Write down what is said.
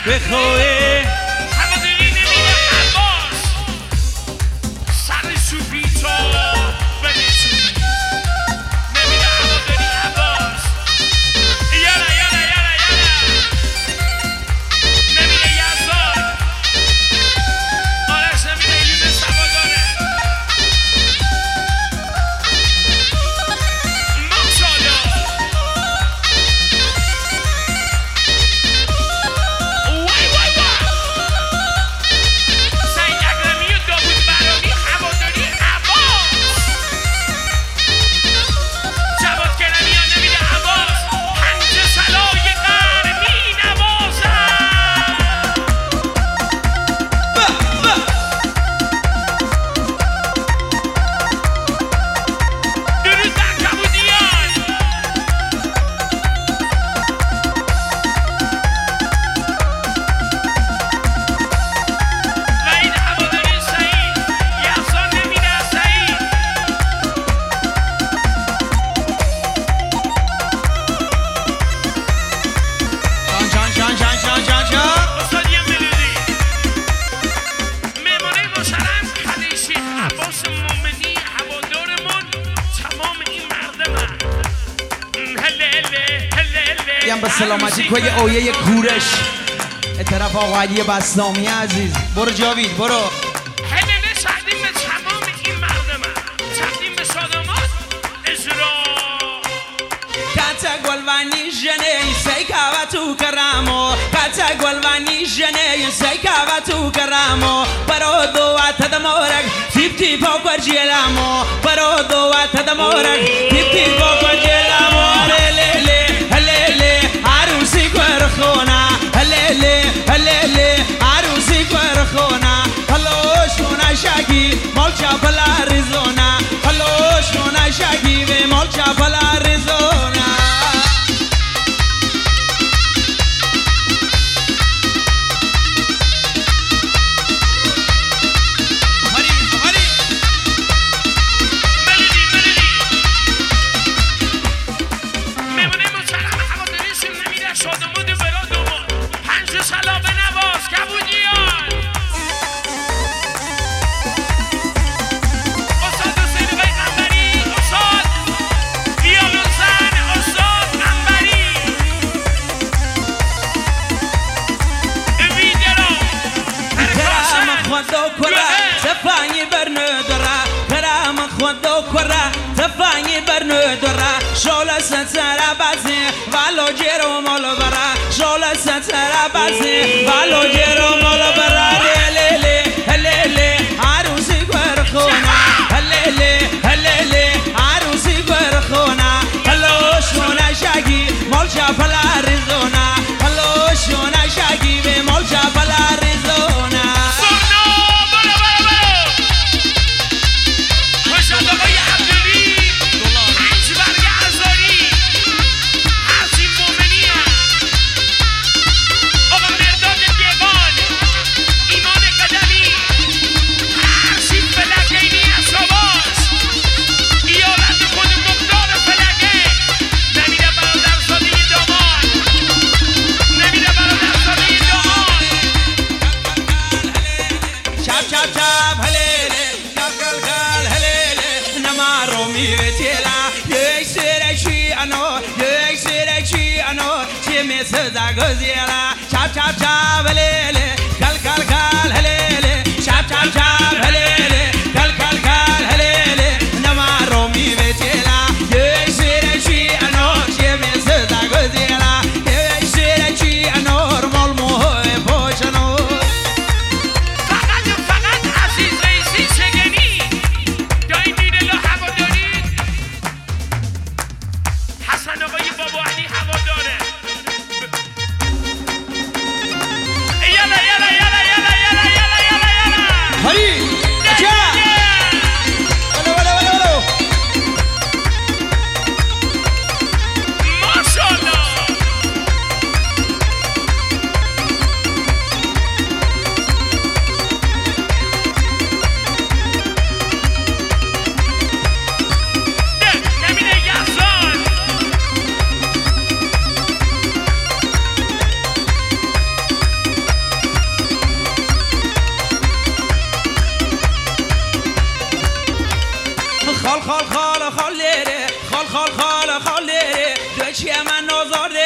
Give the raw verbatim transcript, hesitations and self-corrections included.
بخواه هواداری نمیره عباس سر سوپیتو بنشون نمیره هواداری عباس یالا یالا یالا یالا نمیره یزدان آرش نمیره ایلیز سواداره ماشاءالله وای وای وای سعید اکرمی و داوود برامی هواداری عباس جواد کرمیان نمیره عباس پنج سلای قرمی نوازم درود بر کبودیان وحید هواداری سعید یحسان نمیره سعید شان شان شان شان شان شان شان استاد یه ملودی مهمانه محترم خلیشی عباس مومنی هوادارمون تمام این مردمن هله هله هله هله یم به سلامتی کوی اویه کورش اطرف آقا علی بسطامی عزیز برو جاوید برو هله تقدیم به تمام این مردمن تقدیم به صادمات اجرا Cazza Gualvani Gene, sei cava tu caramo. Cazza Gualvani Gene, sei cava tu caramo. Però dovata da morag, tipti poco argelamo. Però dovata da morag, tipti poco argelamo. Lele, lele, arusi querkhona. Lele, lele, arusi querkhona. Hello, shona shagi, molcha pala Arizona. Hello, shona shagi, ve molcha pala Arizona. ملودی ملودی مهمانه محترم هواداریشون نمیره شادمون و برادمون پنج سلا به نواز کبودیان استاد حسین پیغمبری استاد ویولون زن استاد قنبری ویدرو کرام خدا کرا تفانی برندرا کرام خدا کرا تفانی برندرا شولا سترا بازی والو جرو مال برا شولا سترا بازی والو جرو مال برا لله لله عروسی گرخونا لله لله عروسی گرخونا هلو شونا شاگی مال شافل آریزونا هلو شونا شاگی به مال شافل آریزونا سونا برو برو برو خوشحال آقای عبدالی پنج برگ ازاری حسین مومنی هم آقا مرداد دیوان ایمان قدمی حسین فلکینی از شباش ایالت خود مقدار فلکه نمیره برادرزاده دامان نمیره برادرزاده دامان شاب شاب شاب هلیله شاب گل گل هلیله نمارو میوتیلا یک سرشی آنو یک سرشی آنو چی میسازه گزیلا شاب شاب شاب هلیله گل گل گل هلیله شاب شاب شاب هلیله گل گل گل هلیله نمارو میوتیلا یک سرشی آنو چی میسازه گزیلا یک سرشی آنو مال موه پوشانو فقط فقط عزیز رئیسی چگنی دایی میره لا هواداری حسن آقای بابا علی هواداره یالا یالا آزارده